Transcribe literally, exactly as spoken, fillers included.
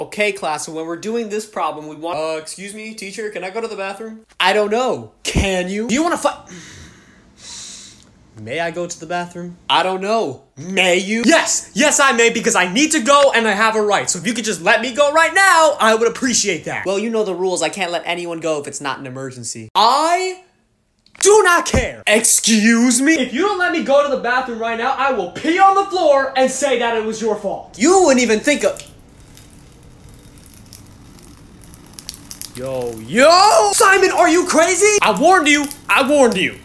Okay, class, so when we're doing this problem, we want- Uh, excuse me, teacher, can I go to the bathroom? I don't know. Can you? Do you want to fight? May I go to the bathroom? I don't know. May you? Yes! Yes, I may, because I need to go and I have a right. So if you could just let me go right now, I would appreciate that. Well, you know the rules. I can't let anyone go if it's not an emergency. I do not care. Excuse me? If you don't let me go to the bathroom right now, I will pee on the floor and say that it was your fault. You wouldn't even think of... Yo, yo! Simon, are you crazy? I warned you. I warned you.